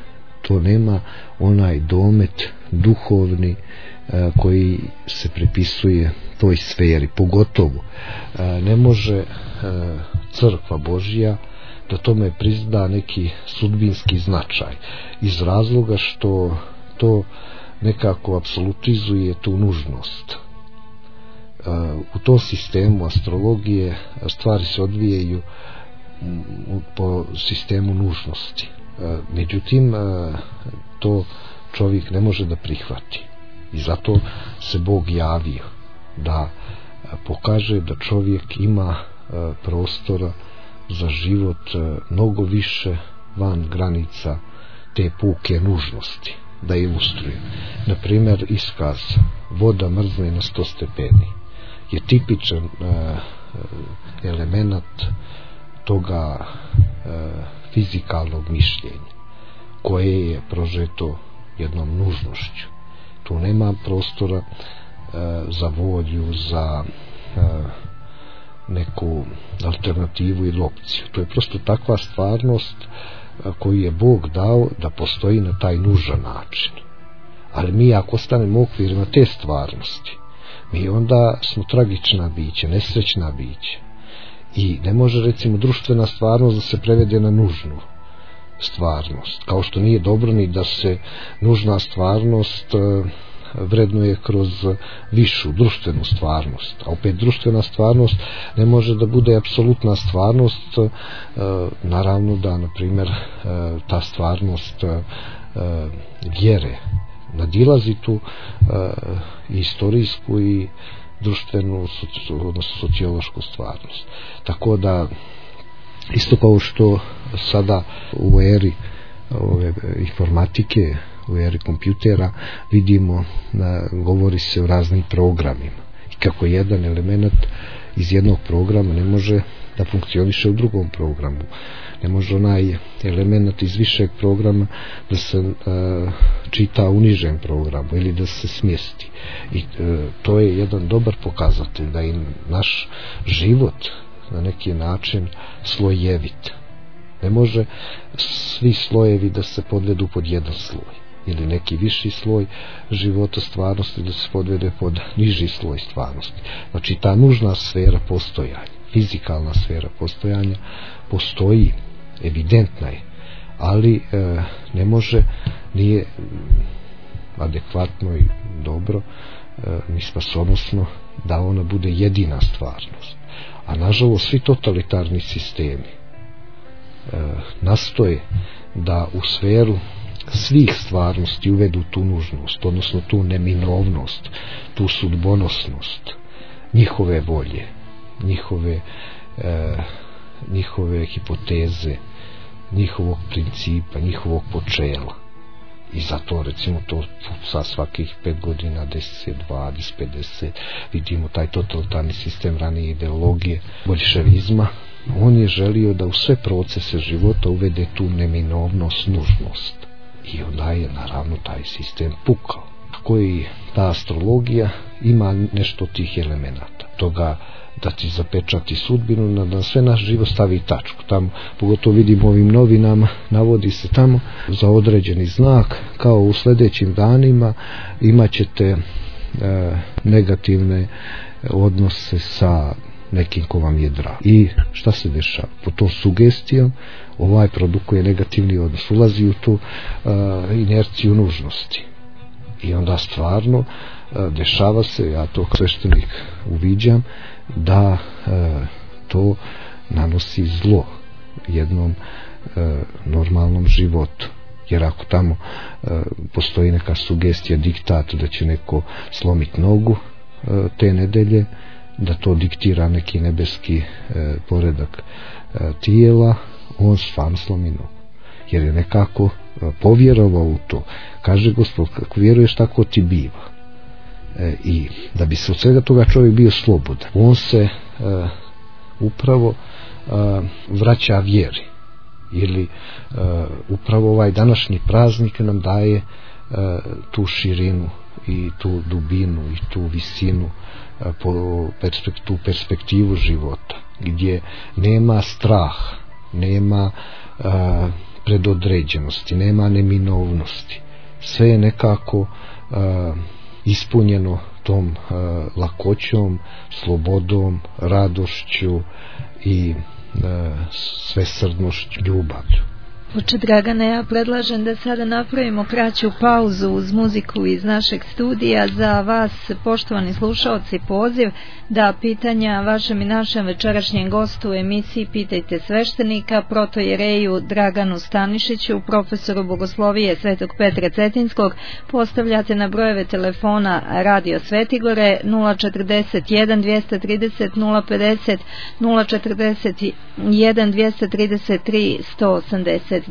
to nema onaj domet duhovni koji se pripisuje toj sferi. Pogotovo ne može crkva Božja da tome prizna neki sudbinski značaj, iz razloga što to nekako apsolutizuje tu nužnost. U tom sistemu astrologije stvari se odvijaju po sistemu nužnosti. Međutim, to čovjek ne može da prihvati. I zato se Bog javio da pokaže da čovjek ima prostora za život mnogo više van granica te puke nužnosti. Da ilustrujem. Na primjer, iskaz voda mrzne na 100 stepeni je tipičan element toga fizikalnog mišljenja koje je prožeto jednom nužnošću. Tu nema prostora za volju, za neku alternativu ili opciju. To je prosto takva stvarnost koju je Bog dao da postoji na taj nužan način. Ali mi ako ostanemo u okvirima te stvarnosti, mi onda smo tragična bića, nesrećna bića. I ne može recimo društvena stvarnost da se prevede na nužnu stvarnost. Kao što nije dobro ni da se nužna stvarnost vrednuje kroz višu društvenu stvarnost. A opet društvena stvarnost ne može da bude apsolutna stvarnost. Naravno da, na primjer, ta stvarnost vjere nadilazi tu istorijsku i društvenu, odnosno sociološku stvarnost. Tako da, isto kao što sada u eri ove informatike, u eri kompjutera vidimo, govori se o raznim programima i kako jedan element iz jednog programa ne može da funkcioniše u drugom programu, ne može onaj element iz višeg programa da se čita u nižem programu ili da se smjesti. I to je jedan dobar pokazatelj da je naš život na neki način slojevit. Ne može svi slojevi da se podvedu pod jedan sloj ili neki viši sloj života stvarnosti da se podvede pod niži sloj stvarnosti. Znači ta nužna sfera postojanja, fizikalna sfera postojanja postoji, evidentna je, ali ne može, nije adekvatno i dobro ni spasonosno da ona bude jedina stvarnost. A nažalost svi totalitarni sistemi nastoje da u sferu svih stvarnosti uvedu tu nužnost, odnosno tu neminovnost, tu sudbonosnost njihove volje, njihove hipoteze, njihovog principa, njihovog počela. I zato recimo to sa svakih 5 godina, 10, 20, 50 vidimo taj totalitarni sistem ranije ideologije boljševizma. On je želio da u sve procese života uvede tu neminovnost, nužnost. I onda je naravno taj sistem pukao. Koji ta astrologija ima nešto tih elemenata. Toga da ti zapečati sudbinu, da sve naš život stavi tačku. Tamo, pogotovo vidimo ovim novinama, navodi se tamo za određeni znak, kao u sljedećim danima imat ćete negativne odnose sa nekim ko vam je drag. I šta se dešava? Po tom sugestijom ovaj produkuje negativni odnos, ulazi u tu inerciju nužnosti. I onda stvarno dešava se, ja to kao sveštenik uviđam, da to nanosi zlo jednom normalnom životu. Jer ako tamo postoji neka sugestija, diktat da će neko slomiti nogu te nedelje, da to diktira neki nebeski poredak tijela, on stvarno slomi nogu. Jer je nekako povjerovao u to. Kaže Gospod, kako vjeruješ tako ti biva. I da bi se od svega toga čovjek bio slobodan, on se upravo vraća vjeri. Ili upravo ovaj današnji praznik nam daje tu širinu i tu dubinu i tu visinu, tu perspektivu života, gdje nema strah, nema predodređenosti, nema neminovnosti. Sve je nekako ispunjeno tom lakoćom, slobodom, radošću i svesrdnošću, ljubavlju. Oče Dragane, ja predlažem da sada napravimo kraću pauzu uz muziku iz našeg studija. Za vas, poštovani slušaoci, poziv da pitanja vašem i našem večerašnjem gostu u emisiji Pitajte sveštenika, protojereju Draganu Stanišiću, profesoru bogoslovije Svetog Petra Cetinskog, postavljate na brojeve telefona Radio Svetigore 041 230 050, 041 233 182.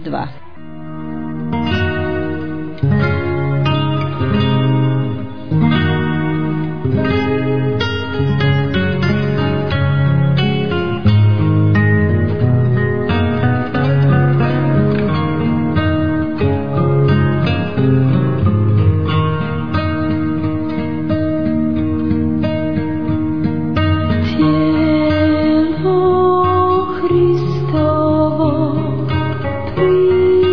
Tijelo Hristovo,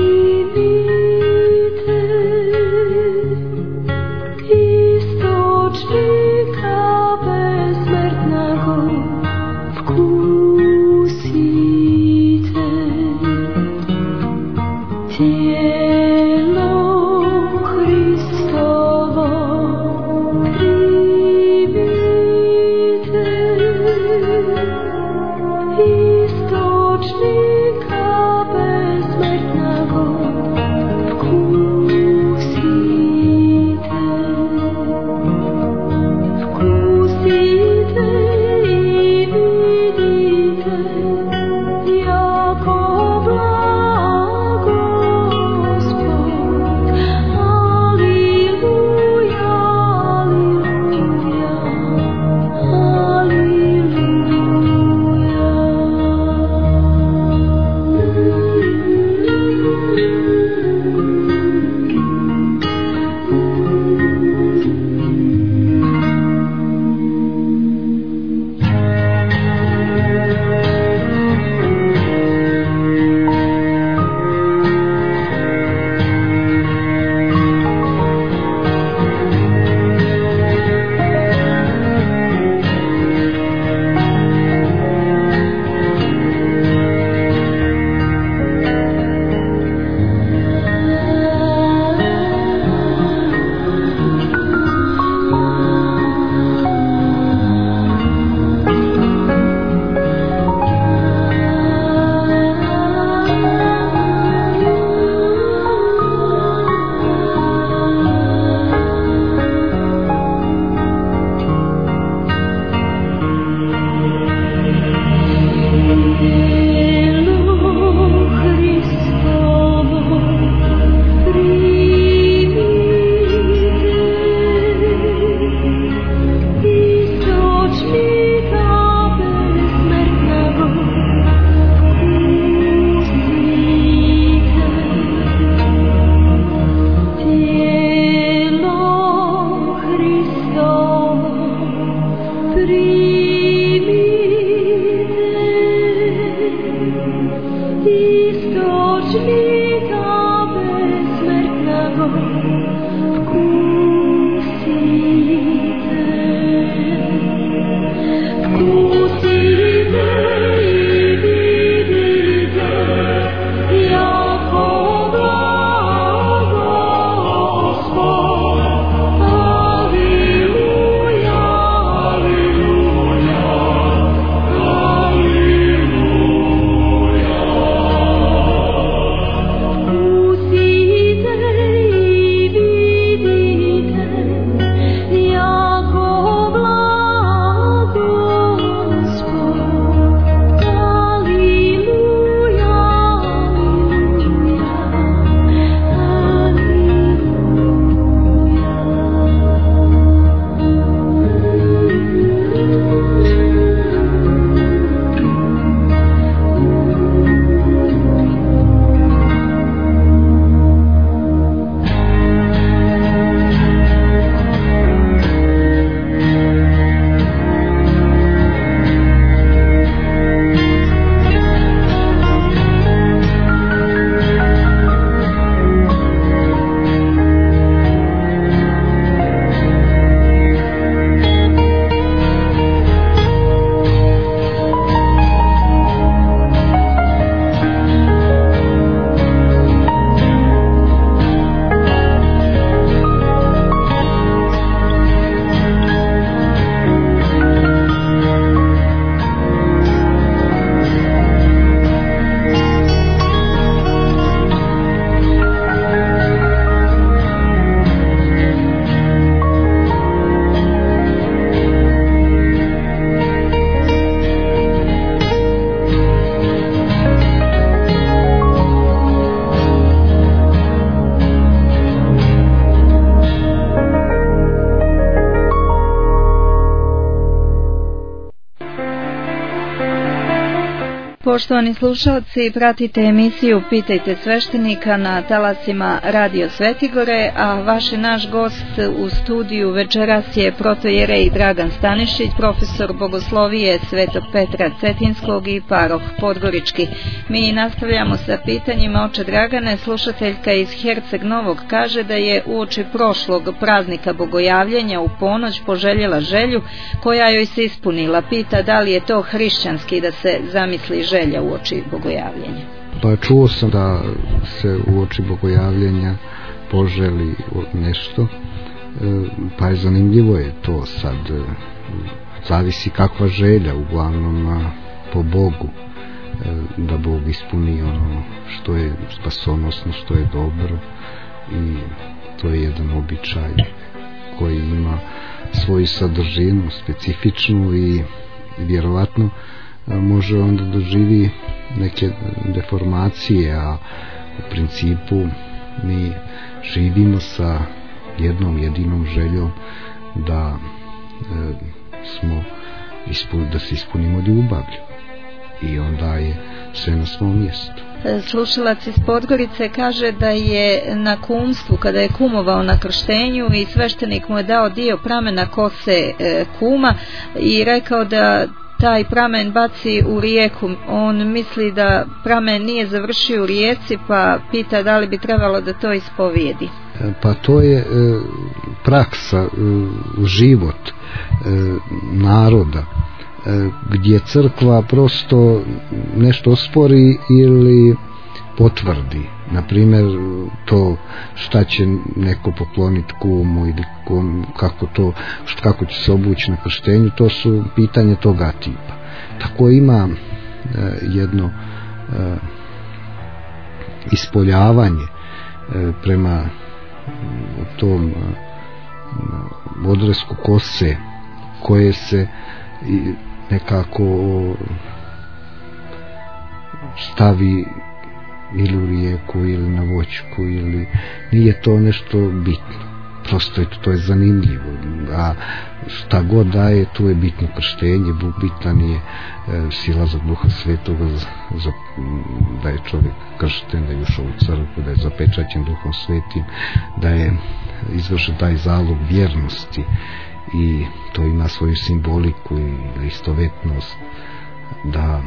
Poštovani slušalci, pratite emisiju Pitajte sveštenika na talasima Radio Svetigore, a vaš i naš gost u studiju večeras je protojerej Dragan Stanišić, profesor bogoslovije Svetog Petra Cetinskog i paroh Podgorički. Mi nastavljamo sa pitanjima. Oče Dragane, slušateljka iz Herceg Novog kaže da je uoči prošlog praznika bogojavljenja u ponoć poželjela želju koja joj se ispunila. Pita da li je to hrišćanski da se zamisli želja uoči bogojavljenja. Pa čuo sam da se uoči bogojavljenja poželi nešto, pa je zanimljivo je to sad, zavisi kakva želja, uglavnom po Bogu, da Bog ispuni ono što je spasonosno, što je dobro, i to je jedan običaj koji ima svoju sadržinu specifičnu i vjerovatno može onda doživi neke deformacije, a u principu mi živimo sa jednom jedinom željom da da se ispunimo ljubavlju, i onda je sve na svom mjestu. Slušalac iz Podgorice kaže da je na kumstvu, kada je kumovao na krštenju i sveštenik mu je dao dio pramena kose kuma i rekao da taj pramen baci u rijeku. On misli da pramen nije završio u rijeci, pa pita da li bi trebalo da to ispovijedi. Pa to je praksa, život naroda, gdje crkva prosto nešto ospori ili potvrdi. Naprimjer, to šta će neko pokloniti kumu ili kako će se obući na krštenju, to su pitanja toga tipa. Tako ima jedno ispoljavanje prema tom odresku kose koje se nekako stavi ili u rijeku ili na voćku, ili nije to nešto bitno, prosto to je zanimljivo, a šta god daje, tu je bitno krštenje, bitan je silazak Duha Svetoga, da je čovjek kršten, da je ušao u crkvu, da je zapečaćen Duhom Svetim, da je izvršen taj zalog vjernosti, i to ima svoju simboliku i istovetnost, da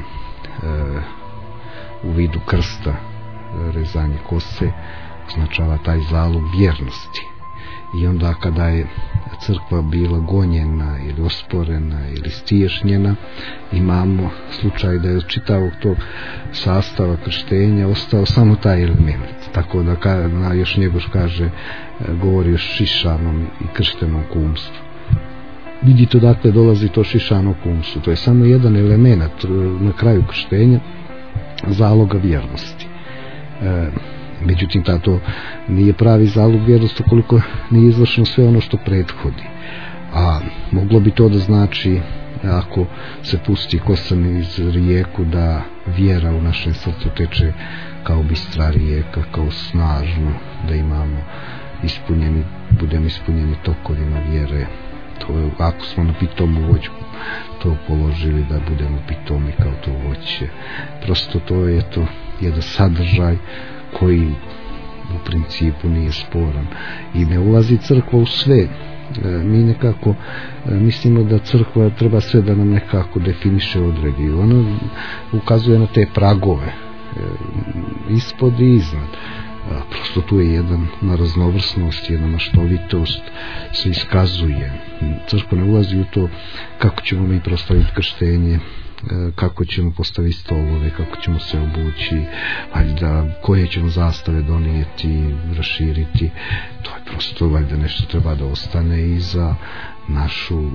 u vidu krsta rezanje kose označava taj zalog vjernosti. I onda kada je crkva bila gonjena ili osporena ili stiješnjena, imamo slučaj da je od čitavog tog sastava krštenja ostao samo taj element. Tako da još Njegoš kaže, govori o šišanom i krštenom kumstvu. Vidite odakle dolazi to šišano kumstvo. To je samo jedan element na kraju krštenja, zaloga vjernosti. Međutim, to nije pravi zalog vjernosti koliko nije izvršeno sve ono što prethodi. A moglo bi to da znači, ako se pusti kosa iz rijeku, da vjera u našem srcu teče kao bistra rijeka, kao snažno, da imamo budemo ispunjeni tokovima vjere. To je, ako smo na pitomu voću to položili, da budemo pitomi kao to voće. Prosto to je jedan sadržaj koji u principu nije sporan i ne ulazi crkva u sve. Mi nekako mislimo da crkva treba sve da nam nekako definiše, odredi. Ona ukazuje na te pragove ispod i iznad. Prosto tu je jedna raznovrsnost, jedna maštovitost se iskazuje. Crkva ne ulazi u to kako ćemo mi proslaviti krštenje, kako ćemo postaviti stolove, kako ćemo se obući, valjda koje ćemo zastave donijeti, raširiti. To je prosto valjda nešto treba da ostane i za našu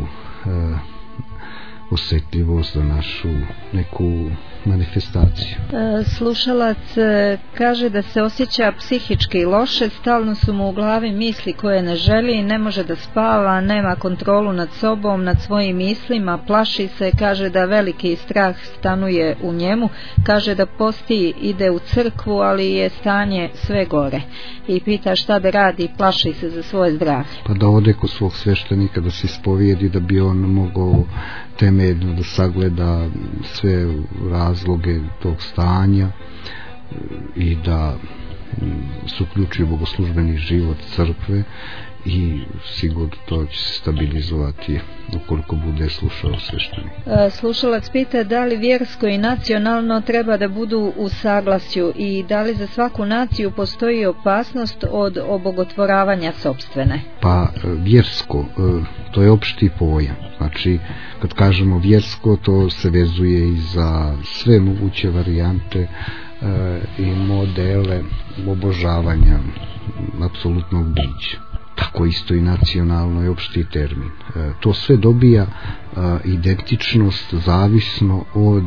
osjetljivost, za našu neku manifestaciju. Slušalac kaže da se osjeća psihički loše, stalno su mu u glavi misli koje ne želi, ne može da spava, nema kontrolu nad sobom, nad svojim mislima, plaši se, kaže da veliki strah stanuje u njemu, kaže da posti, ide u crkvu, ali je stanje sve gore i pita šta da radi, plaši se za svoje zdravlje. Pa da ode kod svog sveštenika, da se ispovijedi, da bi on mogao temeljno da sagleda sve razloge razloge tog stanja i da se uključuje bogoslužbeni život crkve i sigurno to će se stabilizovati ukoliko bude slušao sveštenik. Slušalac pita da li vjersko i nacionalno treba da budu u saglasju i da li za svaku naciju postoji opasnost od obogotvoravanja sopstvene? Pa vjersko, to je opšti pojam. Znači, kad kažemo vjersko, to se vezuje i za sve moguće varijante i modele obožavanja apsolutnog bića. Tako isto i nacionalno je opšti termin. To sve dobija identičnost zavisno od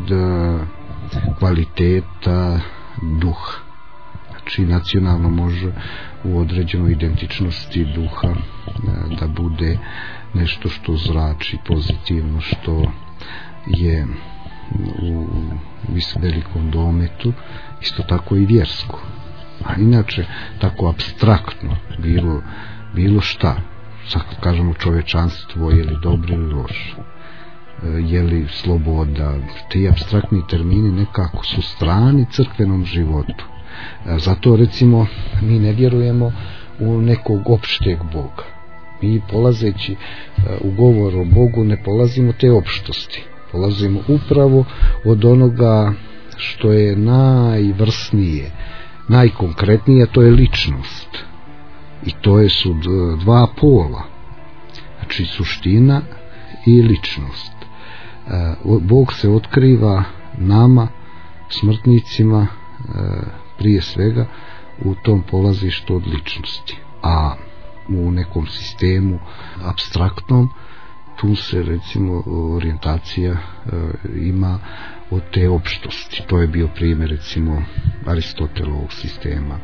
kvaliteta duha. Znači nacionalno može u određenoj identičnosti duha da bude nešto što zrači pozitivno, što je u velikom dometu, isto tako i vjersko. A inače tako apstraktno bilo šta, sad kažemo čovečanstvo, je li dobro ili loše, je li sloboda, ti apstraktni termini nekako su strani crkvenom životu. Zato recimo mi ne vjerujemo u nekog opšteg Boga. Mi polazeći u govor o Bogu ne polazimo te opštosti, polazimo upravo od onoga što je najvrsnije, najkonkretnije, to je ličnost. I to su dva pola, znači suština i ličnost. Bog se otkriva nama, smrtnicima, prije svega u tom polazištu od ličnosti. A u nekom sistemu apstraktnom, tu se recimo orijentacija ima od te opštosti. To je bio primjer recimo Aristotelovog sistema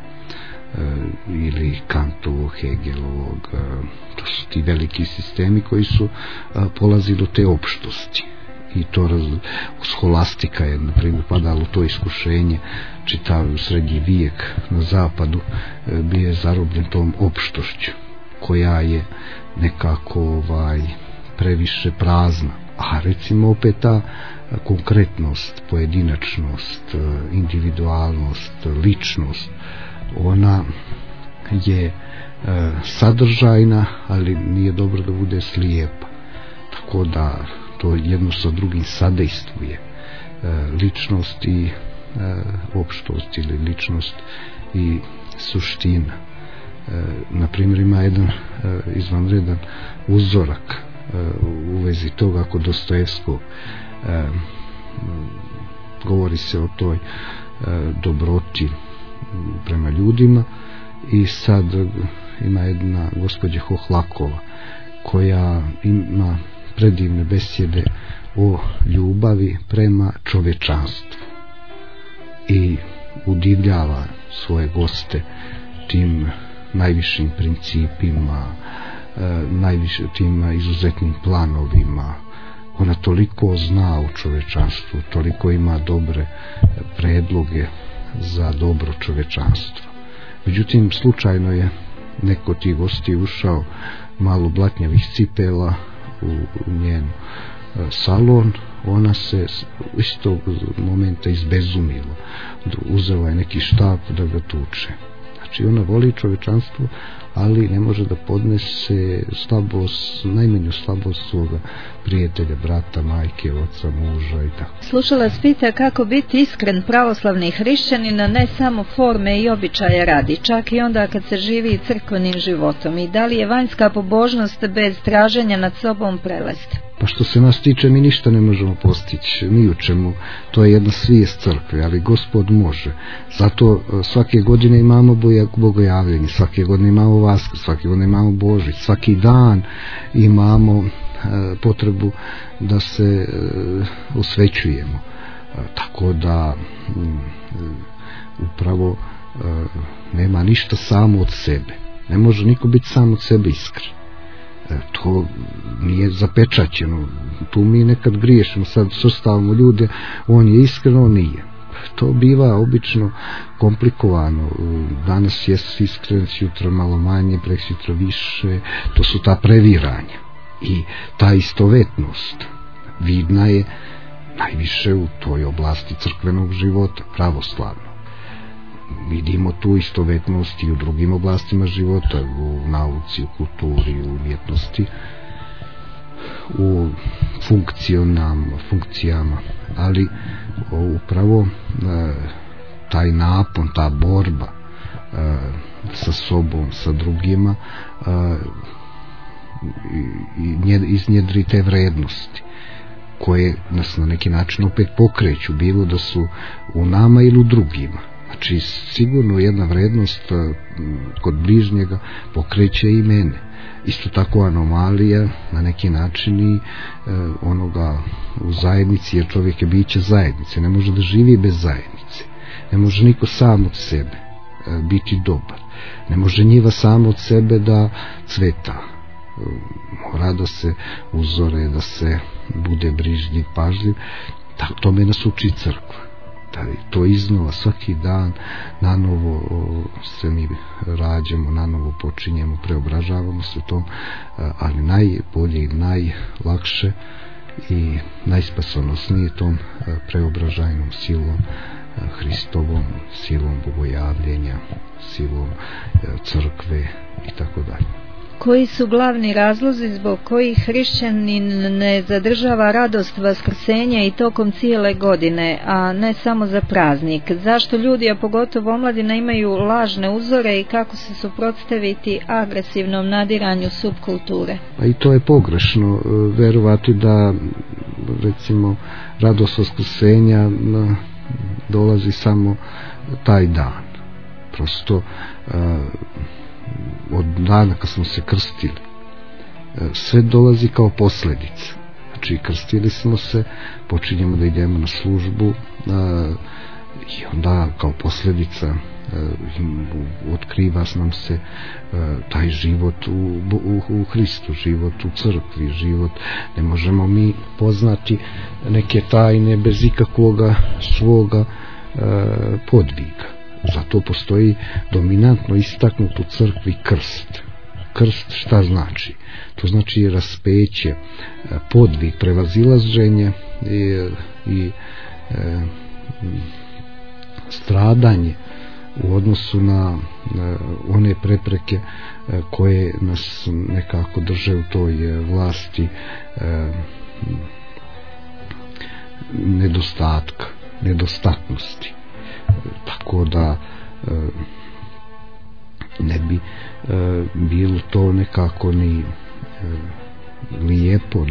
ili Kantovog, Hegelovog. To su ti veliki sistemi koji su polazili do te opštosti. I to scholastika je na primjer padalo to iskušenje, čitav srednji vijek na zapadu bio je zarobljen tom opštošću koja je nekako previše prazna. A recimo opet ta konkretnost, pojedinačnost, individualnost, ličnost, ona je sadržajna, ali nije dobro da bude slijepa. Tako da to jedno sa drugim sadejstvuje. Ličnost i opštost ili ličnost i suština. Na primjer ima jedan izvanredan uzorak u vezi toga kod Dostojevskog. Govori se o toj dobroti prema ljudima i sad ima jedna gospođa Hohlakova koja ima predivne besjede o ljubavi prema čovečanstvu i udivljava svoje goste tim najvišim principima, tim izuzetnim planovima. Ona toliko zna o čovečanstvu, toliko ima dobre predloge za dobro čovečanstvo. Međutim, slučajno je neko ti gosti ušao malo blatnjavih cipela u njen salon. Ona se iz tog momenta izbezumila, uzela je neki štap da ga tuče. Znači ona voli čovečanstvo, ali ne može da podnese slabost, najmanju slabost svoga prijatelja, brata, majke, oca, muža i tako. Slušalac pita kako biti iskren pravoslavni hrišćanin, a ne samo forme i običaje radi, čak i onda kad se živi crkvenim životom, i da li je vanjska pobožnost bez traženja nad sobom prelest? Pa što se nas tiče, mi ništa ne možemo postići, ni u čemu, to je jedna svijest crkve, ali Gospod može. Zato svake godine imamo bogojavljenje, svake godine imamo Vaskrs, svake godine imamo Božić, svaki dan imamo potrebu da se osvećujemo. Tako da upravo nema ništa samo od sebe. Ne može niko biti sam od sebe iskren. To nije zapečaćeno. Tu mi nekad griješimo, sad svrstavamo ljude, on je iskren, on nije. To biva obično komplikovano. Danas je iskren, sutra malo manje, prekosutra više. To su ta previranja. I ta istovetnost vidna je najviše u toj oblasti crkvenog života, pravoslavnog. Vidimo tu istovetnost i u drugim oblastima života, u nauci, u kulturi, u umjetnosti, u funkcijama, ali upravo taj napon, ta borba sa sobom, sa drugima, iznjedri te vrednosti koje nas na neki način opet pokreću, bilo da su u nama ili u drugima. Znači sigurno jedna vrednost kod bližnjega pokreće i mene. Isto tako anomalija na neki način i onoga u zajednici, jer čovjek je biće zajednice, ne može da živi bez zajednice, ne može niko sam od sebe biti dobar, ne može njiva samo od sebe da cveta, mora da se uzore, da se bude brižljiv, pažljiv. Tome nas uči crkva, da to iznova svaki dan nanovo se mi rađamo, nanovo počinjemo, preobražavamo se tom, ali najbolje i najlakše i najspasonosnije tom preobražajnom silom Hristovom, silom bogojavljenja, silom crkve i tako dalje. Koji su glavni razlozi zbog kojih hrišćanin ne zadržava radost vaskrsenja i tokom cijele godine, a ne samo za praznik? Zašto ljudi, a pogotovo omladina, imaju lažne uzore i kako se suprotstaviti agresivnom nadiranju subkulture? Pa i to je pogrešno, verovati da recimo radost vaskrsenja dolazi samo taj dan. Prosto od dana kad smo se krstili sve dolazi kao posljedica. Znači krstili smo se, počinjemo da idemo na službu i onda kao posljedica otkriva nam se taj život u Hristu, život u crkvi, život. Ne možemo mi poznati neke tajne bez ikakvoga svoga podviga. Zato postoji dominantno istaknut u crkvi krst. Krst šta znači? To znači raspeće, podvig, prevazilaženje i stradanje u odnosu na one prepreke koje nas nekako drže u toj vlasti nedostatnosti. Tako da ne bi bilo to nekako ni lijepo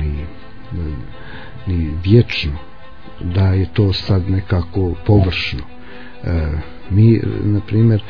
ni vječno, da je to sad nekako površno. Mi na primjer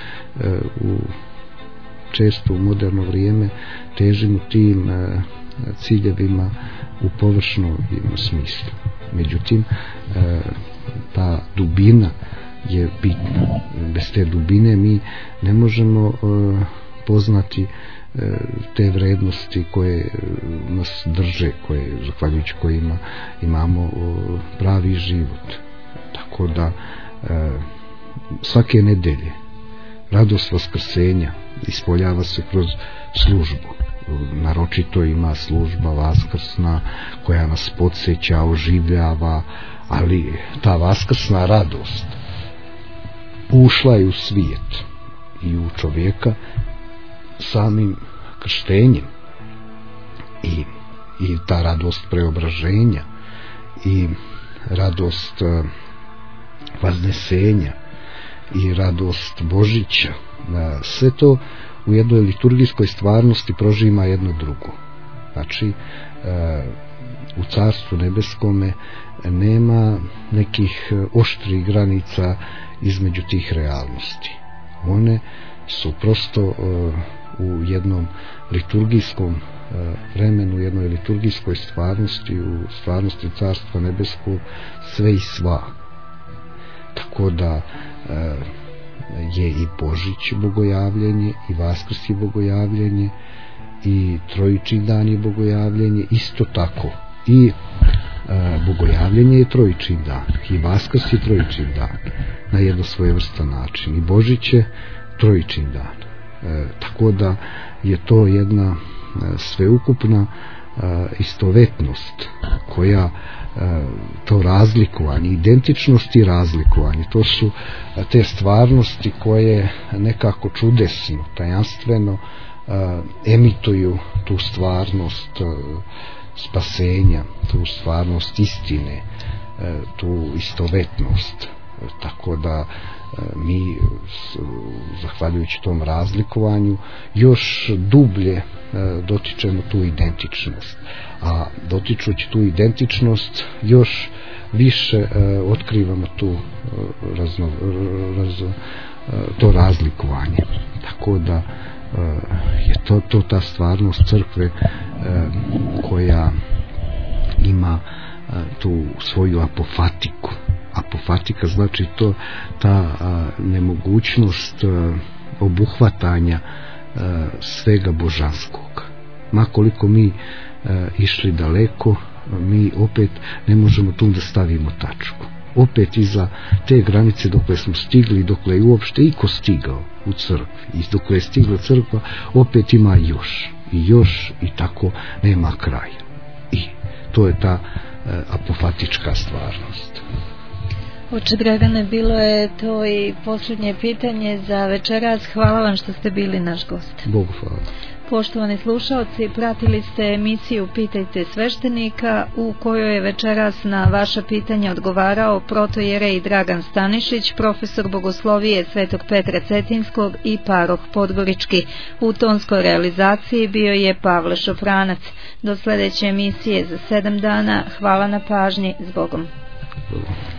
često u moderno vrijeme težimo tim ciljevima u površnom smislu. Međutim ta dubina je bitna. Bez te dubine mi ne možemo poznati te vrednosti koje nas drže, zahvaljujući kojima imamo pravi život. Tako da svake nedelje radost vaskrsenja ispoljava se kroz službu. Naročito ima služba vaskrsna koja nas podsjeća, oživljava, ali ta vaskrsna radost ušla je u svijet i u čovjeka samim krštenjem i ta radost preobraženja i radost vaznesenja i radost Božića, sve to u jednoj liturgijskoj stvarnosti prožima jedno drugo. Znači u Carstvu nebeskome nema nekih oštrih granica između tih realnosti. One su prosto u jednom liturgijskom vremenu, u jednoj liturgijskoj stvarnosti, u stvarnosti Carstva nebeskog, sve i sva. Tako da je i Božić bogojavljenje, i Vaskrs je bogojavljenje, i Trojični dan je bogojavljenje, isto tako i bogojavljenje je Trojični dan, i Vaskrs je Trojični dan na jedno svojevrstan način, i Božić je Trojični dan. Tako da je to jedna sveukupna istovetnost, koja to razlikovanje, identičnost i razlikovanje, to su te stvarnosti koje nekako čudesno, tajanstveno emituju tu stvarnost spasenja, tu stvarnost istine, tu istovetnost. Tako da mi, zahvaljujući tom razlikovanju, još dublje dotičemo tu identičnost, a dotičući tu identičnost još više otkrivamo tu to razlikovanje. Tako da je to ta stvarnost crkve koja ima tu svoju apofatiku. Apofatika znači to ta nemogućnost obuhvatanja svega božanskog. Ma koliko mi išli daleko, mi opet ne možemo tu da stavimo tačku. Opet iza te granice dokle smo stigli, dokle je uopšte iko stigao u crkvi i dokle je stigla crkva, opet ima još i tako nema kraja. I to je ta apofatička stvarnost. Oče Dragane, bilo je to i posljednje pitanje za večeras. Hvala vam što ste bili naš gost. Bogu hvala. Poštovani slušaoci, pratili ste emisiju Pitajte sveštenika, u kojoj je večeras na vaša pitanja odgovarao protojerej Dragan Stanišić, profesor bogoslovije Svetog Petra Cetinskog i paroh Podgorički. U tonskoj realizaciji bio je Pavle Šofranac. Do sljedeće emisije za 7 dana. Hvala na pažnji. Zbogom.